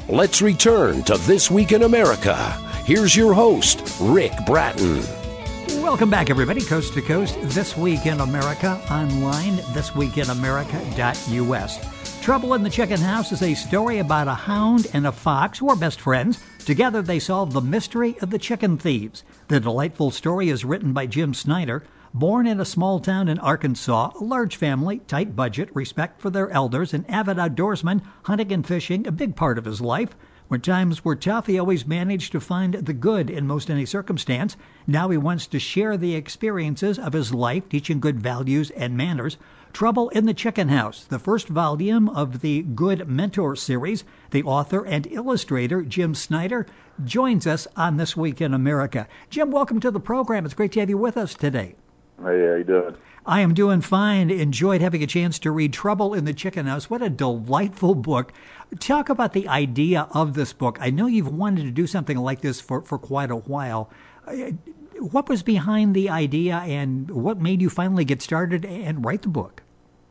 Let's return to This Week in America. Here's your host, Rick Bratton. Welcome back, everybody, coast to coast. This Week in America, online, thisweekinamerica.us. Trouble in the Chicken House is a story about a hound and a fox who are best friends. Together, they solve the mystery of the chicken thieves. The delightful story is written by Jim Snyder. Born in a small town in Arkansas, a large family, tight budget, respect for their elders, an avid outdoorsman, hunting and fishing, a big part of his life. When times were tough, he always managed to find the good in most any circumstance. Now he wants to share the experiences of his life, teaching good values and manners. Trouble in the Chicken House, the first volume of the Good Mentor series. The author and illustrator, Jim Snyder, joins us on This Week in America. Jim, welcome to the program. It's great to have you with us today. Hey, how you doing? I am doing fine. Enjoyed having a chance to read Trouble in the Chicken House. What a delightful book. Talk about the idea of this book. I know you've wanted to do something like this for quite a while. What was behind the idea, and what made you finally get started and write the book?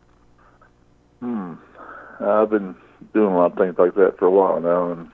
I've been doing a lot of things like that for a while now, and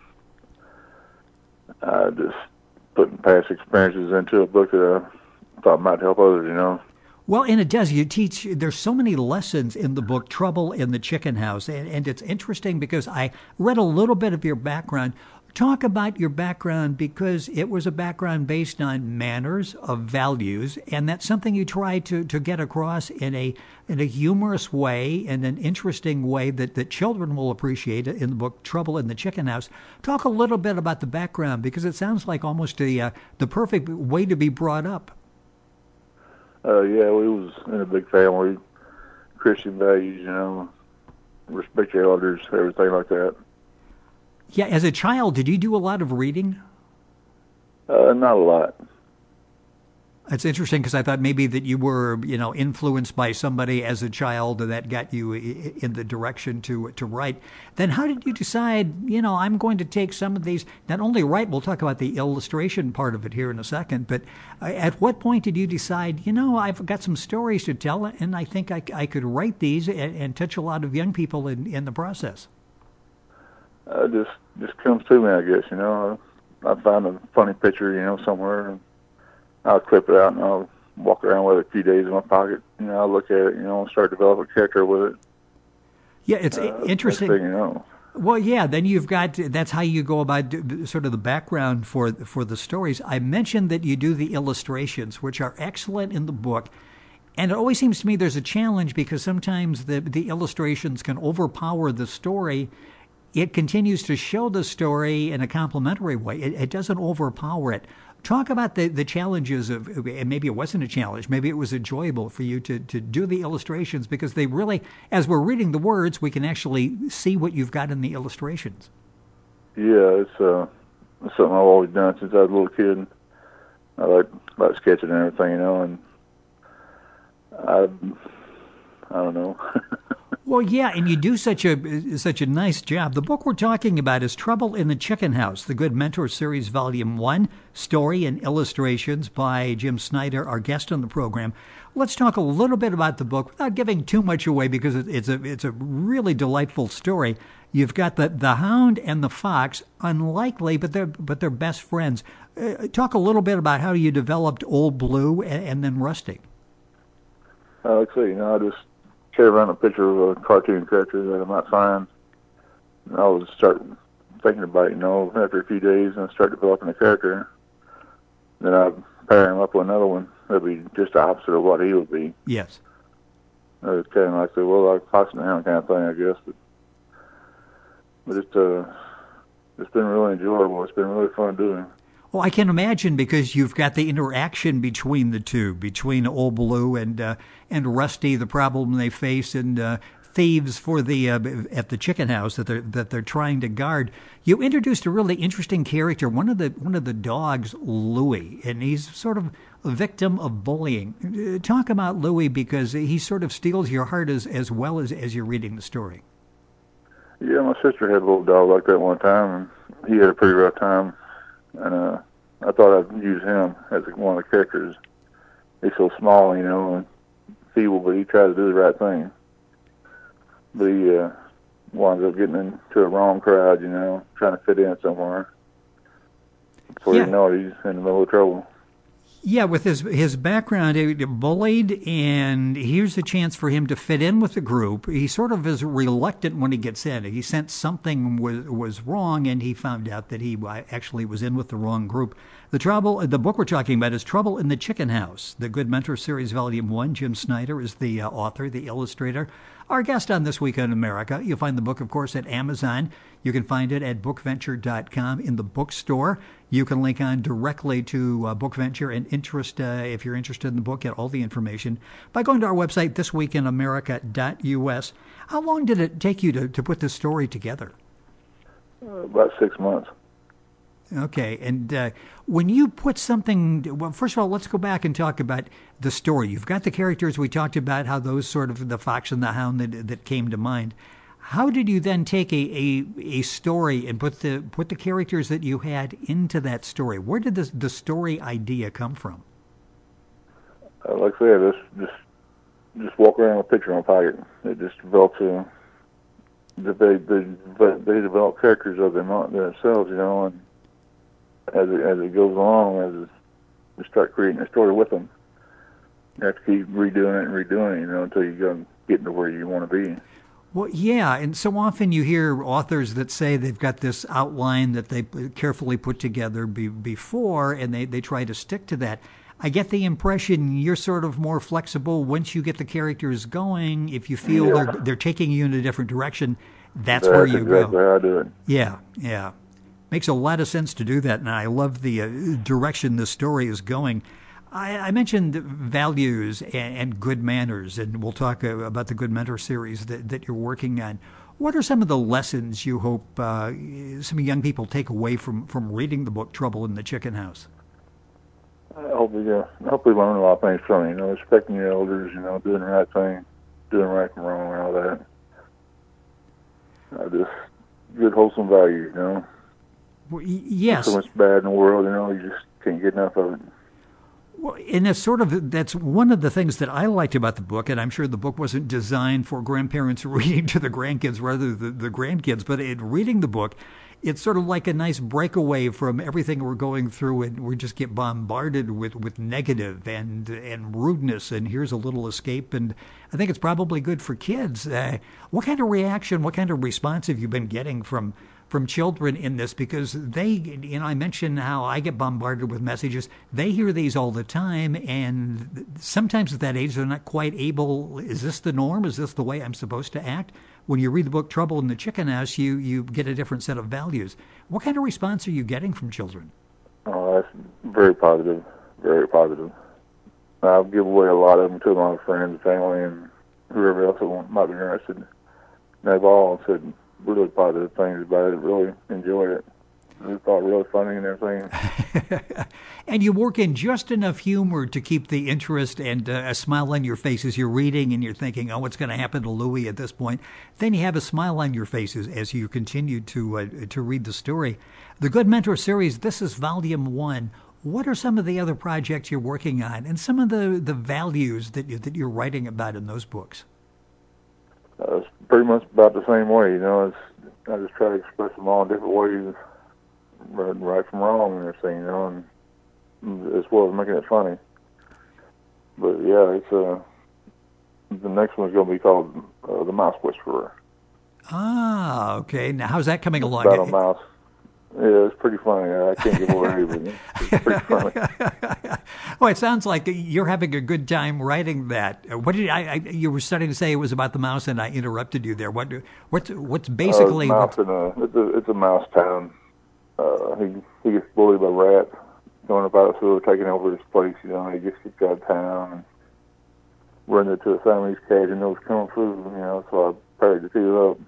just putting past experiences into a book that I thought might help others, you know. Well, and it does. You teach, there's so many lessons in the book, Trouble in the Chicken House. And it's interesting because I read a little bit of your background. Talk about your background, because it was a background based on manners, of values, and that's something you try to get across in a humorous way, in an interesting way that children will appreciate in the book, Trouble in the Chicken House. Talk a little bit about the background, because it sounds like almost the perfect way to be brought up. Yeah, we was in a big family, Christian values, you know, respect your elders, everything like that. Yeah, as a child, did you do a lot of reading? Not a lot. It's interesting because I thought maybe that you were, influenced by somebody as a child that got you in the direction to write. Then how did you decide, I'm going to take some of these, not only write, we'll talk about the illustration part of it here in a second, but at what point did you decide, I've got some stories to tell, and I think I could write these and touch a lot of young people in the process? Just comes to me, I guess, I find a funny picture, somewhere, and I'll clip it out and I'll walk around with it a few days in my pocket. I'll look at it, and start developing a character with it. Yeah, it's interesting. Next thing Well, yeah, then that's how you go about sort of the background for the stories. I mentioned that you do the illustrations, which are excellent in the book. And it always seems to me there's a challenge because sometimes the illustrations can overpower the story. It continues to show the story in a complementary way. It doesn't overpower it. Talk about the challenges of, and maybe it wasn't a challenge, maybe it was enjoyable for you to do the illustrations, because they really, as we're reading the words, we can actually see what you've got in the illustrations. Yeah, it's something I've always done since I was a little kid. I like sketching and everything, and I don't know. Well, yeah, and you do such a nice job. The book we're talking about is Trouble in the Chicken House, the Good Mentor Series, Volume 1, Story and Illustrations by Jim Snyder, our guest on the program. Let's talk a little bit about the book without giving too much away, because it's a really delightful story. You've got the hound and the fox, unlikely, but they're best friends. Talk a little bit about how you developed Old Blue and then Rusty. Let's see, I just carry around a picture of a cartoon character that I might find, and I would start thinking about it, after a few days, and start developing a character. Then I'd pair him up with another one that'd be just the opposite of what he would be. Yes. It's kind of like Fox and the Hound kind of thing, I guess. But it's been really enjoyable. It's been really fun doing. Well, I can imagine, because you've got the interaction between the two, between Old Blue and Rusty, the problem they face, and thieves for the at the chicken house that they're trying to guard. You introduced a really interesting character, one of the dogs, Louie, and he's sort of a victim of bullying. Talk about Louie, because he sort of steals your heart as well as you're reading the story. Yeah, my sister had a little dog like that one time, and he had a pretty rough time. And I thought I'd use him as one of the characters. He's so small, and feeble, but he tries to do the right thing. But winds up getting into a wrong crowd, trying to fit in somewhere. Before you know it, he's in the middle of trouble. Yeah, with his background, bullied, and here's a chance for him to fit in with the group. He sort of is reluctant when he gets in. He sensed something was wrong, and he found out that he actually was in with the wrong group. The book we're talking about is Trouble in the Chicken House, the Good Mentor Series, Volume 1. Jim Snyder is the author, the illustrator. Our guest on This Week in America. You'll find the book, of course, at Amazon. You can find it at bookventure.com in the bookstore. You can link on directly to BookVenture and if you're interested in the book, get all the information by going to our website, thisweekinamerica.us. How long did it take you to put this story together? About 6 months. Okay, and when you put something, well, first of all, let's go back and talk about the story. You've got the characters. We talked about how those sort of, the fox and the hound that came to mind. How did you then take a story and put the characters that you had into that story? Where did the story idea come from? Like I said, just walk around with a picture in my pocket. It just developed they develop characters of themselves, and as it goes along, as you start creating a story with them, you have to keep redoing it, until you get to where you want to be. Well, yeah, and so often you hear authors that say they've got this outline that they carefully put together before, and they try to stick to that. I get the impression you're sort of more flexible once you get the characters going. If you feel they're taking you in a different direction, that's where you go. That's exactly how I do it. Yeah. Makes a lot of sense to do that, and I love the direction the story is going. I mentioned values and good manners, and we'll talk about the Good Mentor series that you're working on. What are some of the lessons you hope some young people take away from reading the book Trouble in the Chicken House? I hope we learn a lot of things from it. Respecting your elders, doing the right thing, doing right from wrong, and all that. Just good, wholesome values, Well, yes. So much bad in the world, you just can't get enough of it. Well, and that's one of the things that I liked about the book, and I'm sure the book wasn't designed for grandparents reading to the grandkids rather than the grandkids, but reading the book, it's sort of like a nice breakaway from everything we're going through, and we just get bombarded with negative and rudeness, and here's a little escape, and I think it's probably good for kids. What kind of reaction, what kind of response have you been getting from children in this? Because I mentioned how I get bombarded with messages. They hear these all the time, and sometimes at that age they're not quite able, is this the norm? Is this the way I'm supposed to act? When you read the book Trouble in the Chicken House, you get a different set of values. What kind of response are you getting from children? Oh, that's very positive, very positive. I'll give away a lot of them to my friends, family, and whoever else might be interested. And they've all said really positive things about it, really enjoyed it. I thought really funny and everything. And you work in just enough humor to keep the interest and a smile on your face as you're reading and you're thinking, oh, what's going to happen to Louie at this point? Then you have a smile on your faces as you continue to read the story. The Good Mentor series, this is Volume 1. What are some of the other projects you're working on and some of the values that you're writing about in those books? It's pretty much about the same way, I just try to express them all in different ways, right from wrong and everything, and as well as making it funny. But yeah, it's the next one's going to be called The Mouse Whisperer. Ah, okay. Now, how's that coming along? About a mouse. Yeah, it's pretty funny. I can't give away everything. It's pretty funny. Well, it sounds like you're having a good time writing that. What did you were starting to say it was about the mouse, and I interrupted you there. What's basically? It's a mouse town. He gets bullied by rats going about who are taking over his place. He gets kicked out of town and run into a Siamese cat and knows kung fu. So I paired the two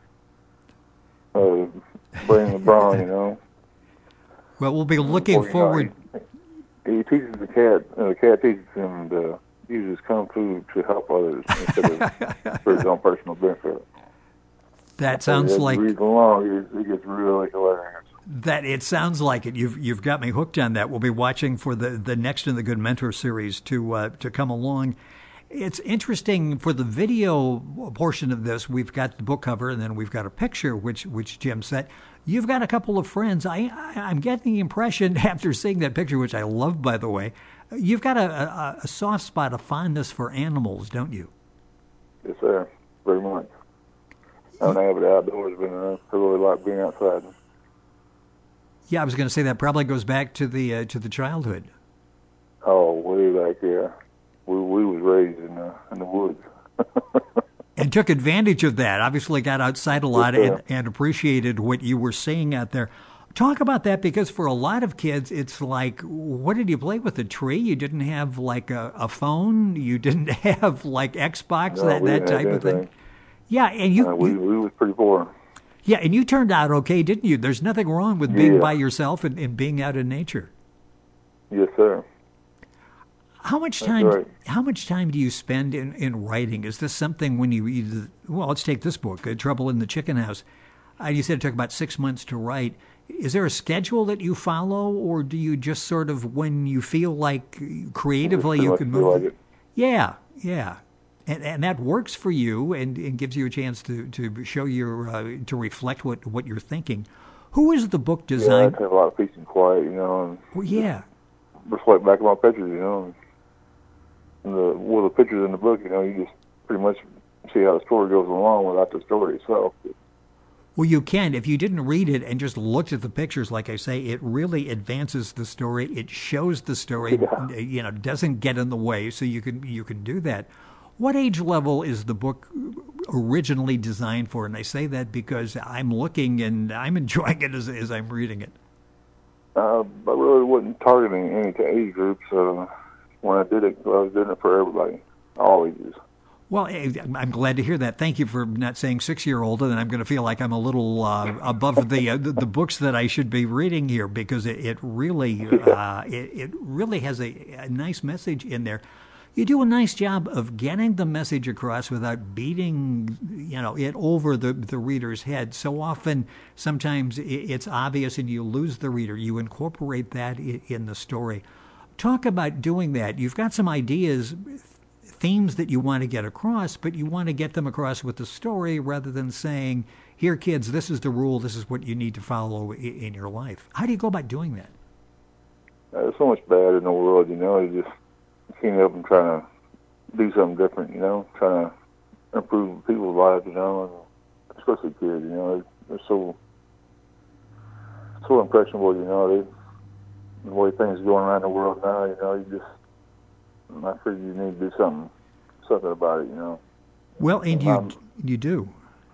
up, bringing the brawn. Well, we'll be looking forward. He teaches the cat, and the cat teaches him to use his kung fu to help others instead of for his own personal benefit. That sounds like. Read along, it gets really hilarious. That it sounds like it. You've got me hooked on that. We'll be watching for the next in the Good Mentor series to come along. It's interesting for the video portion of this. We've got the book cover, and then we've got a picture, which Jim sent. You've got a couple of friends. I'm getting the impression after seeing that picture, which I love, by the way, you've got a soft spot, a fondness for animals, don't you? Yes, sir. Very much. I'm an avid outdoors, but I really like being outside. Yeah, I was going to say that probably goes back to the childhood. Oh, way back, yeah. We was raised in the woods. And took advantage of that. Obviously got outside a lot and appreciated what you were seeing out there. Talk about that, because for a lot of kids, it's like, what did you play with, a tree? You didn't have like a phone? You didn't have like Xbox, that type of thing? Yeah, and we was pretty poor. Yeah, and you turned out okay, didn't you? There's nothing wrong with being by yourself and being out in nature. Yes, sir. How much time do you spend in writing? Is this something when you let's take this book, Trouble in the Chicken House. You said it took about 6 months to write. Is there a schedule that you follow, or do you just sort of, when you feel like creatively you can move? Like it. Yeah. And that works for you and gives you a chance to show to reflect what you're thinking. Who is the book designed? Yeah, I have a lot of peace and quiet, and reflect back on my pictures, and the pictures in the book, you just pretty much see how the story goes along without the story itself. Well, you can. If you didn't read it and just looked at the pictures, like I say, it really advances the story. It shows the story, doesn't get in the way, so you can do that. What age level is the book originally designed for? And I say that because I'm looking and I'm enjoying it as I'm reading it. I really wasn't targeting any age groups. When I did it, I was doing it for everybody, all ages. Well, I'm glad to hear that. Thank you for not saying 6-year-old, and I'm going to feel like I'm a little above the books that I should be reading here, because it really has a nice message in there. You do a nice job of getting the message across without beating it over the reader's head. So often, sometimes it's obvious and you lose the reader. You incorporate that in the story. Talk about doing that. You've got some ideas, themes that you want to get across, but you want to get them across with the story rather than saying, here, kids, this is the rule, this is what you need to follow in your life. How do you go about doing that? There's so much bad in the world, you just can't help them trying to do something different, trying to improve people's lives, and especially kids, they're so impressionable, the way things are going around the world now, I figure you need to do something about it, Well, and you do.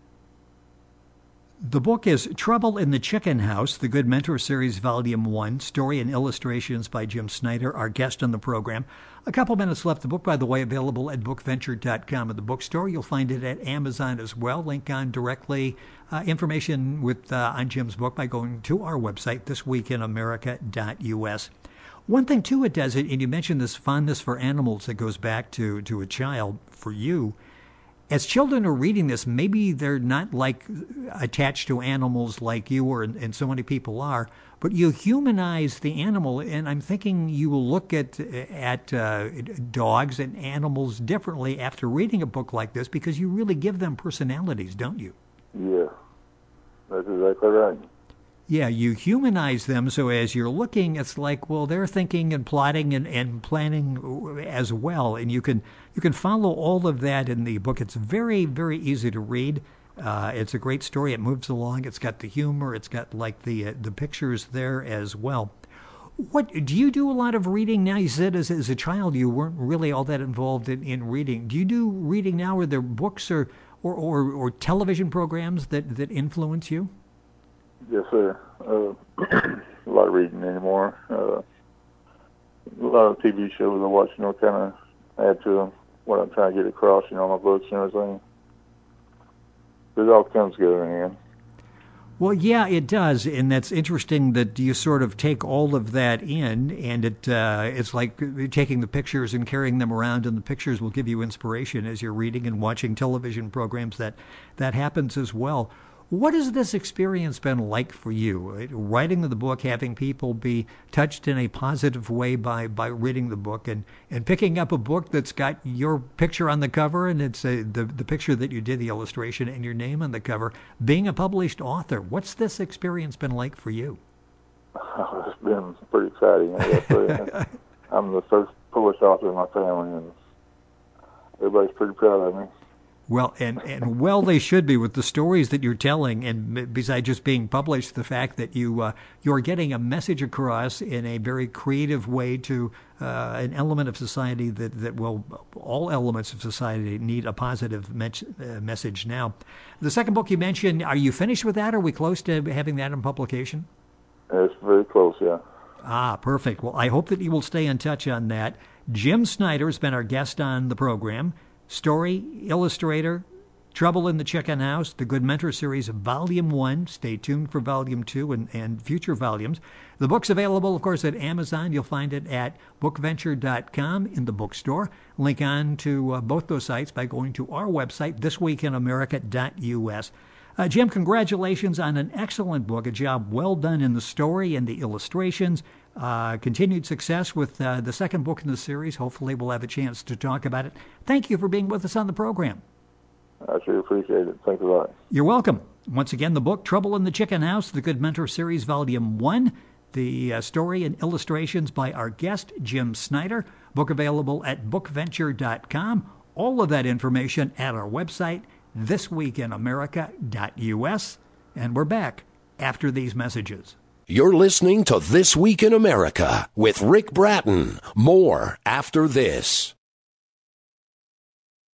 The book is Trouble in the Chicken House, The Good Mentor Series, Volume 1, story and illustrations by Jim Snyder, our guest on the program. A couple minutes left. The book, by the way, available at bookventure.com at the bookstore. You'll find it at Amazon as well. Link on directly. Information on Jim's book by going to our website, thisweekinamerica.us. One thing, too, it does, and you mentioned this fondness for animals that goes back to a child for you. As children are reading this, maybe they're not like attached to animals like you and so many people are, but you humanize the animal, and I'm thinking you will look at dogs and animals differently after reading a book like this, because you really give them personalities, don't you? Yeah, that's exactly right. Yeah, you humanize them, so as you're looking, it's like, well, they're thinking and plotting and planning as well, and you can follow all of that in the book. It's very, very easy to read. It's a great story. It moves along. It's got the humor. It's got like the pictures there as well. What do you do a lot of reading now? You said as a child you weren't really all that involved in reading. Do you do reading now? Are there books or television programs that influence you? Yes, sir. A lot of reading anymore. A lot of TV shows I watch, kind of add to what I'm trying to get across, my books and everything. It all comes together in the end. Well, yeah, it does, and that's interesting that you sort of take all of that in, and it's like taking the pictures and carrying them around, and the pictures will give you inspiration as you're reading and watching television programs. That happens as well. What has this experience been like for you? Writing the book, having people be touched in a positive way by reading the book, and picking up a book that's got your picture on the cover, and it's the picture that you did, the illustration, and your name on the cover, being a published author. What's this experience been like for you? It's been pretty exciting, I guess. I'm the first published author in my family, and everybody's pretty proud of me. Well, and well, they should be, with the stories that you're telling, and besides just being published, the fact that you're getting a message across in a very creative way to an element of society that will, all elements of society need a positive message now. The second book you mentioned, are you finished with that? Are we close to having that in publication? It's very close, yeah. Ah, perfect. Well, I hope that you will stay in touch on that. Jim Snyder has been our guest on the program. Story, illustrator, Trouble in the Chicken House, the Good Mentor Series, Volume 1. Stay tuned for Volume 2 and future volumes. The book's available, of course, at Amazon. You'll find it at bookventure.com in the bookstore. Link on to both those sites by going to our website, thisweekinamerica.us. Jim, congratulations on an excellent book, a job well done in the story and the illustrations. Continued success with the second book in the series. Hopefully we'll have a chance to talk about it. Thank you for being with us on the program. I sure appreciate it. Thanks a lot. You're welcome. Once again, the book, Trouble in the Chicken House, the Good Mentor Series, Volume 1. The story and illustrations by our guest, Jim Snyder. Book available at bookventure.com. All of that information at our website, thisweekinamerica.us. And we're back after these messages. You're listening to This Week in America with Rick Bratton. More after this.